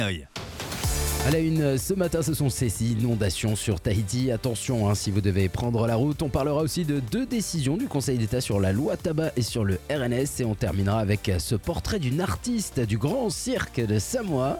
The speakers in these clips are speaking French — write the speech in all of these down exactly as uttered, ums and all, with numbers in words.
À la une, ce matin, ce sont ces inondations sur Tahiti. Attention, hein, si vous devez prendre la route. On parlera aussi de deux décisions du Conseil d'État sur la loi tabac et sur le R N S. Et on terminera avec ce portrait d'une artiste du Grand Cirque de Samoa.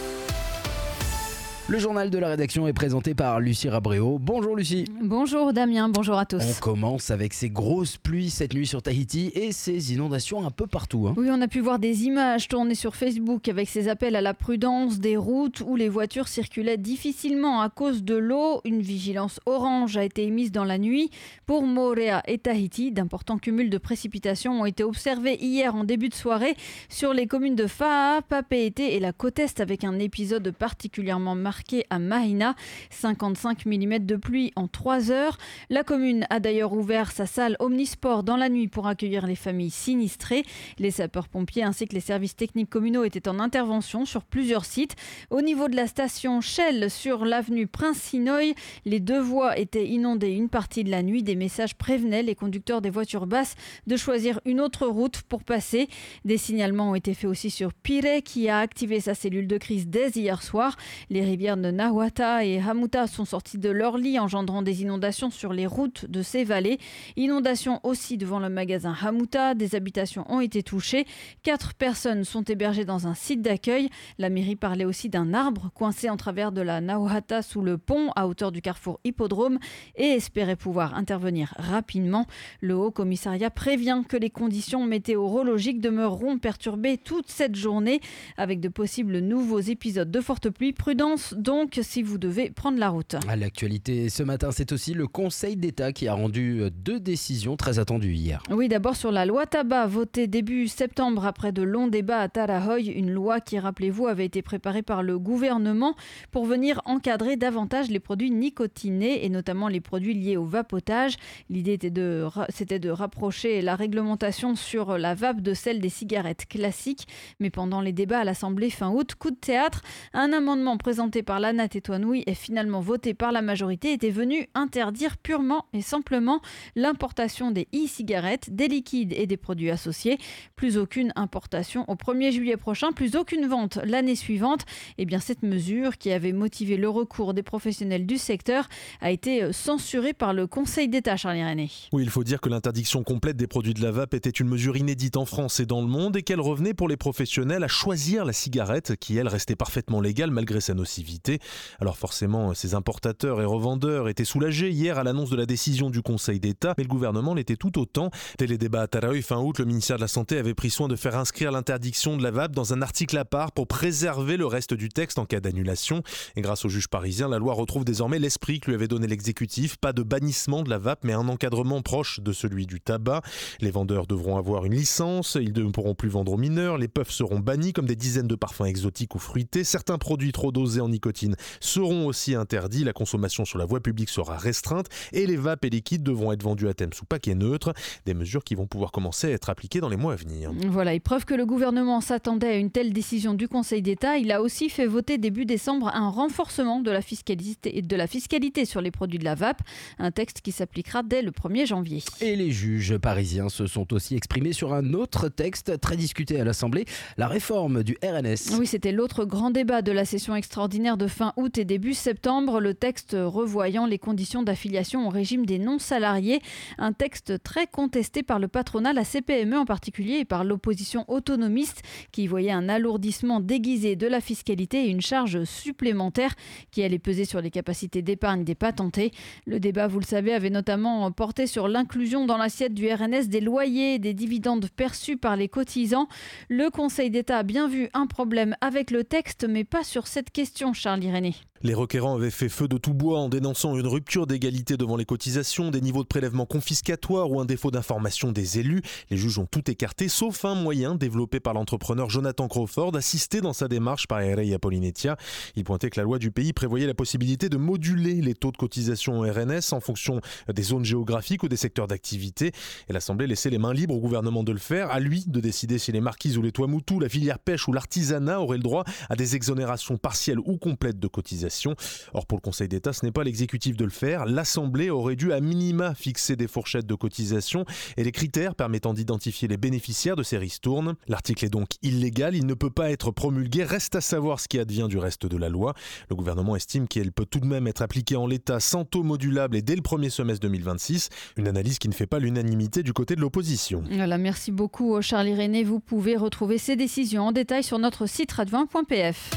Le journal de la rédaction est présenté par Lucie Rabréau. Bonjour Lucie. Bonjour Damien, bonjour à tous. On commence avec ces grosses pluies cette nuit sur Tahiti et ces inondations un peu partout. Hein. Oui, on a pu voir des images tournées sur Facebook avec ces appels à la prudence, des routes où les voitures circulaient difficilement à cause de l'eau. Une vigilance orange a été émise dans la nuit. Pour Moorea et Tahiti, d'importants cumuls de précipitations ont été observés hier en début de soirée sur les communes de Fa'a, Papeete et la côte Est avec un épisode particulièrement marqué à Mahina, cinquante-cinq millimètres de pluie en trois heures. La commune a d'ailleurs ouvert sa salle Omnisport dans la nuit pour accueillir les familles sinistrées. Les sapeurs-pompiers ainsi que les services techniques communaux étaient en intervention sur plusieurs sites. Au niveau de la station Shell sur l'avenue Prince-Sinoï, les deux voies étaient inondées une partie de la nuit. Des messages prévenaient les conducteurs des voitures basses de choisir une autre route pour passer. Des signalements ont été faits aussi sur Pire qui a activé sa cellule de crise dès hier soir. Les rivières de Nahuata et Hamuta sont sorties de leur lit, engendrant des inondations sur les routes de ces vallées. Inondations aussi devant le magasin Hamuta. Des habitations ont été touchées. Quatre personnes sont hébergées dans un site d'accueil. La mairie parlait aussi d'un arbre coincé en travers de la Nahuata sous le pont à hauteur du carrefour Hippodrome et espérait pouvoir intervenir rapidement. Le Haut Commissariat prévient que les conditions météorologiques demeureront perturbées toute cette journée avec de possibles nouveaux épisodes de forte pluie. Prudence donc si vous devez prendre la route. À l'actualité ce matin, c'est aussi le Conseil d'État qui a rendu deux décisions très attendues hier. Oui, d'abord sur la loi tabac votée début septembre après de longs débats à Tarahoy, une loi qui, rappelez-vous, avait été préparée par le gouvernement pour venir encadrer davantage les produits nicotinés et notamment les produits liés au vapotage. L'idée était de, c'était de rapprocher la réglementation sur la vape de celle des cigarettes classiques. Mais pendant les débats à l'Assemblée fin août, coup de théâtre, un amendement présenté par l'Anna Tétouanoui et finalement voté par la majorité était venu interdire purement et simplement l'importation des e-cigarettes, des liquides et des produits associés. Plus aucune importation au premier juillet prochain, plus aucune vente l'année suivante. Et bien cette mesure qui avait motivé le recours des professionnels du secteur a été censurée par le Conseil d'État, Charles Irénée. Oui, il faut dire que l'interdiction complète des produits de la vape était une mesure inédite en France et dans le monde et qu'elle revenait pour les professionnels à choisir la cigarette qui, elle, restait parfaitement légale malgré sa nocivité. Alors forcément, ces importateurs et revendeurs étaient soulagés hier à l'annonce de la décision du Conseil d'État, mais le gouvernement l'était tout autant. Dès les débats à Tarahoy fin août, le ministère de la Santé avait pris soin de faire inscrire l'interdiction de la vape dans un article à part pour préserver le reste du texte en cas d'annulation. Et grâce au juge parisien, la loi retrouve désormais l'esprit que lui avait donné l'exécutif. Pas de bannissement de la vape, mais un encadrement proche de celui du tabac. Les vendeurs devront avoir une licence, ils ne pourront plus vendre aux mineurs, les puffs seront bannis comme des dizaines de parfums exotiques ou fruités. Certains produits trop dosés en nicotine seront aussi interdits, la consommation sur la voie publique sera restreinte et les vapes et liquides devront être vendus à thème sous paquet neutre. Des mesures qui vont pouvoir commencer à être appliquées dans les mois à venir. Voilà, et preuve que le gouvernement s'attendait à une telle décision du Conseil d'État, il a aussi fait voter début décembre un renforcement de la fiscalité, de la fiscalité sur les produits de la vape, un texte qui s'appliquera dès le premier janvier. Et les juges parisiens se sont aussi exprimés sur un autre texte très discuté à l'Assemblée, la réforme du R N S. Oui, c'était l'autre grand débat de la session extraordinaire de fin août et début septembre, le texte revoyant les conditions d'affiliation au régime des non-salariés, un texte très contesté par le patronat, la C P M E en particulier, et par l'opposition autonomiste qui voyait un alourdissement déguisé de la fiscalité et une charge supplémentaire qui allait peser sur les capacités d'épargne des patentés. Le débat, vous le savez, avait notamment porté sur l'inclusion dans l'assiette du R N S des loyers et des dividendes perçus par les cotisants. Le Conseil d'État a bien vu un problème avec le texte, mais pas sur cette question, Charles Irénée. Les requérants avaient fait feu de tout bois en dénonçant une rupture d'égalité devant les cotisations, des niveaux de prélèvement confiscatoires ou un défaut d'information des élus. Les juges ont tout écarté, sauf un moyen développé par l'entrepreneur Jonathan Crawford, assisté dans sa démarche par Ereia Polinetia. Il pointait que la loi du pays prévoyait la possibilité de moduler les taux de cotisation au R N S en fonction des zones géographiques ou des secteurs d'activité. Et l'Assemblée laissait les mains libres au gouvernement de le faire, à lui de décider si les marquises ou les Tuamotu, la filière pêche ou l'artisanat auraient le droit à des exonérations partielles ou complètes de cotisations. cotisation. Or pour le Conseil d'État, ce n'est pas l'exécutif de le faire. L'Assemblée aurait dû à minima fixer des fourchettes de cotisation et les critères permettant d'identifier les bénéficiaires de ces ristournes. L'article est donc illégal, il ne peut pas être promulgué. Reste à savoir ce qui advient du reste de la loi. Le gouvernement estime qu'elle peut tout de même être appliquée en l'état sans taux modulable et dès le premier semestre deux mille vingt-six. Une analyse qui ne fait pas l'unanimité du côté de l'opposition. Voilà, merci beaucoup Charles Irénée. Vous pouvez retrouver ces décisions en détail sur notre site radio un point p f.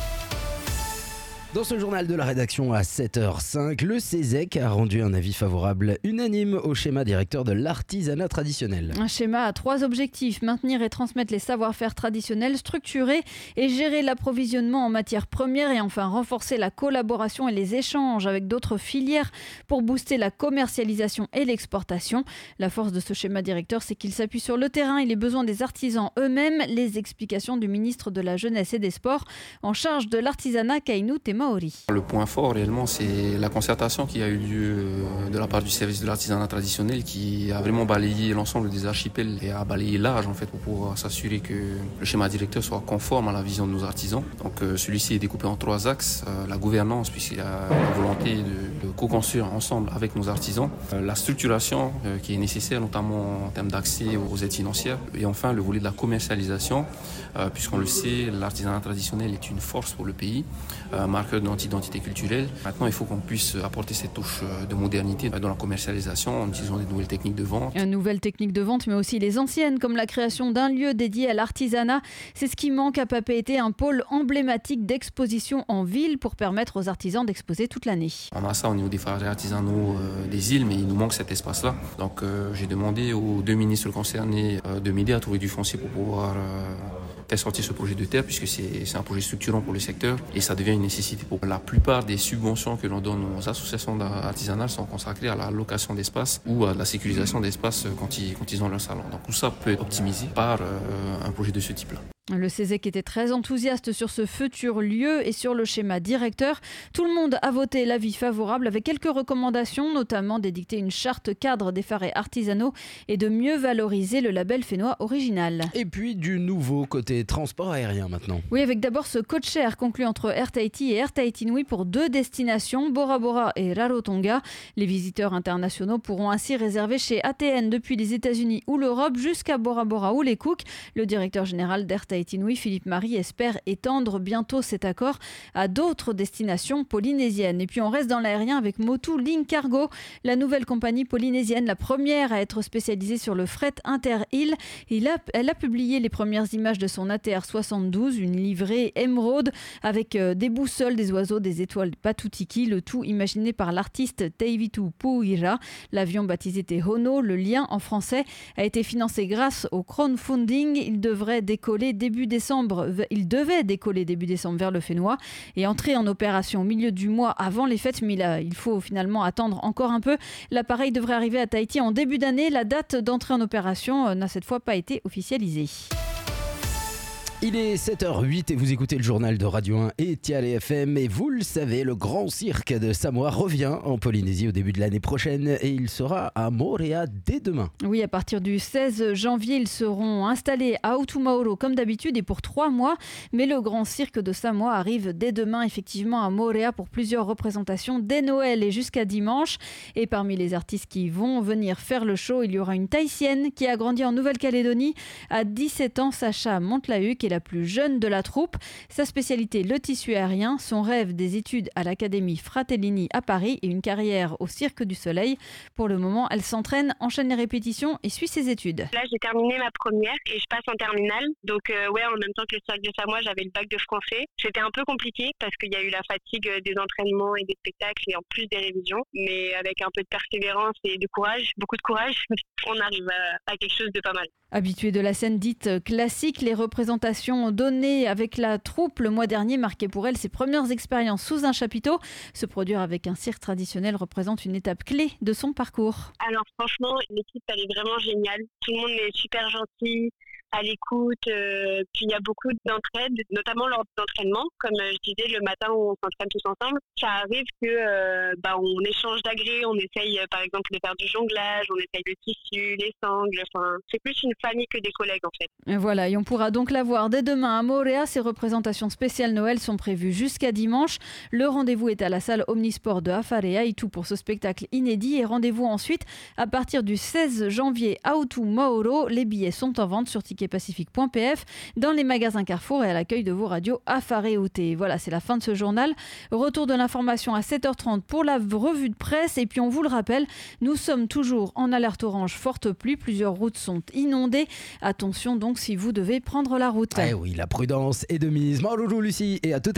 Dans ce journal de la rédaction à sept heures cinq, le CESEC a rendu un avis favorable unanime au schéma directeur de l'artisanat traditionnel. Un schéma à trois objectifs: maintenir et transmettre les savoir-faire traditionnels, structurer et gérer l'approvisionnement en matières premières et enfin renforcer la collaboration et les échanges avec d'autres filières pour booster la commercialisation et l'exportation. La force de ce schéma directeur, c'est qu'il s'appuie sur le terrain et les besoins des artisans eux-mêmes. Les explications du ministre de la Jeunesse et des Sports en charge de l'artisanat, Kainou Tema. Le point fort réellement, c'est la concertation qui a eu lieu de la part du service de l'artisanat traditionnel qui a vraiment balayé l'ensemble des archipels et a balayé large en fait pour pouvoir s'assurer que le schéma directeur soit conforme à la vision de nos artisans. Donc euh, celui-ci est découpé en trois axes: euh, la gouvernance, puisqu'il y a la volonté de, de co-construire ensemble avec nos artisans, euh, la structuration euh, qui est nécessaire notamment en termes d'accès aux aides financières, et enfin le volet de la commercialisation, euh, puisqu'on le sait, l'artisanat traditionnel est une force pour le pays, euh, marqueur de notre identité culturelle. Maintenant, il faut qu'on puisse apporter cette touche de modernité dans la commercialisation en utilisant des nouvelles techniques de vente. Une nouvelle technique de vente, mais aussi les anciennes, comme la création d'un lieu dédié à l'artisanat. C'est ce qui manque à Papeete, un pôle emblématique d'exposition en ville pour permettre aux artisans d'exposer toute l'année. On a ça au niveau des foires artisanaux euh, des îles, mais il nous manque cet espace-là. Donc euh, j'ai demandé aux deux ministres concernés euh, de m'aider à trouver du foncier pour pouvoir euh, faire sortir ce projet de terre, puisque c'est, c'est un projet structurant pour le secteur et ça devient une nécessité. Pour la plupart des subventions que l'on donne aux associations artisanales sont consacrées à la location d'espace ou à la sécurisation d'espace quand ils, quand ils ont leur salon. Donc tout ça peut être optimisé par euh, un projet de ce type-là. Le CESEC était très enthousiaste sur ce futur lieu et sur le schéma directeur. Tout le monde a voté l'avis favorable avec quelques recommandations, notamment d'édicter une charte cadre des phares artisanaux et de mieux valoriser le label fénois original. Et puis du nouveau côté transport aérien maintenant. Oui, avec d'abord ce code-share conclu entre Air Tahiti et Air Tahiti Nui pour deux destinations, Bora Bora et Rarotonga. Les visiteurs internationaux pourront ainsi réserver chez A T N depuis les États-Unis ou l'Europe jusqu'à Bora Bora ou les Cook. Le directeur général d'Air Tahiti Nui, Philippe Marie, espère étendre bientôt cet accord à d'autres destinations polynésiennes. Et puis on reste dans l'aérien avec Motu Link Cargo, la nouvelle compagnie polynésienne, la première à être spécialisée sur le fret inter-île. Elle a publié les premières images de son A T R soixante-douze, une livrée émeraude avec des boussoles, des oiseaux, des étoiles patutiki, le tout imaginé par l'artiste Teivitu Puira. L'avion baptisé Te Hono, le lien en français, a été financé grâce au crowdfunding. Il devrait décoller début décembre, il devait décoller début décembre vers le Fénois et entrer en opération au milieu du mois avant les fêtes, mais là, il faut finalement attendre encore un peu. L'appareil devrait arriver à Tahiti en début d'année. La date d'entrée en opération n'a cette fois pas été officialisée. Il est sept heures huit et vous écoutez le journal de Radio un et Tialé F M. Et vous le savez, le grand cirque de Samoa revient en Polynésie au début de l'année prochaine et il sera à Moorea dès demain. Oui, à partir du seize janvier, ils seront installés à Otumaoro comme d'habitude et pour trois mois. Mais le grand cirque de Samoa arrive dès demain effectivement à Moorea pour plusieurs représentations dès Noël et jusqu'à dimanche. Et parmi les artistes qui vont venir faire le show, il y aura une Tahitienne qui a grandi en Nouvelle-Calédonie. À dix-sept ans, Sacha Montlahuc est la plus jeune de la troupe. Sa spécialité, le tissu aérien. Son rêve, des études à l'Académie Fratellini à Paris et une carrière au Cirque du Soleil. Pour le moment, elle s'entraîne, enchaîne les répétitions et suit ses études. Là, j'ai terminé ma première et je passe en terminale. Donc, euh, ouais, en même temps que le Cirque de Samoa, j'avais le bac de français. C'était un peu compliqué parce qu'il y a eu la fatigue des entraînements et des spectacles et en plus des révisions. Mais avec un peu de persévérance et de courage, beaucoup de courage, on arrive à, à quelque chose de pas mal. Habituée de la scène dite classique, les représentations données avec la troupe le mois dernier marquaient pour elle ses premières expériences sous un chapiteau. Se produire avec un cirque traditionnel représente une étape clé de son parcours. Alors franchement, l'équipe elle est vraiment géniale. Tout le monde est super gentil. à l'écoute. Euh, puis il y a beaucoup d'entraide, notamment lors d'entraînement. Comme euh, je disais, le matin où on s'entraîne tous ensemble, ça arrive que euh, bah, on échange d'agrès, on essaye euh, par exemple de faire du jonglage, on essaye le tissu, les sangles. Enfin, c'est plus une famille que des collègues en fait. Et voilà, et on pourra donc la voir dès demain à Moorea. Ces représentations spéciales Noël sont prévues jusqu'à dimanche. Le rendez-vous est à la salle Omnisport de Afarea et tout pour ce spectacle inédit. Et rendez-vous ensuite à partir du seize janvier à Autu Mauro. Les billets sont en vente sur ticket pacifique point p f, dans les magasins Carrefour et à l'accueil de vos radios Afareute. Voilà, c'est la fin de ce journal. Retour de l'information à sept heures trente pour la revue de presse. Et puis on vous le rappelle, nous sommes toujours en alerte orange forte pluie. Plusieurs routes sont inondées. Attention donc si vous devez prendre la route. Eh oui, la prudence est de mise. Mordoulou Lucie et à tout à l'heure.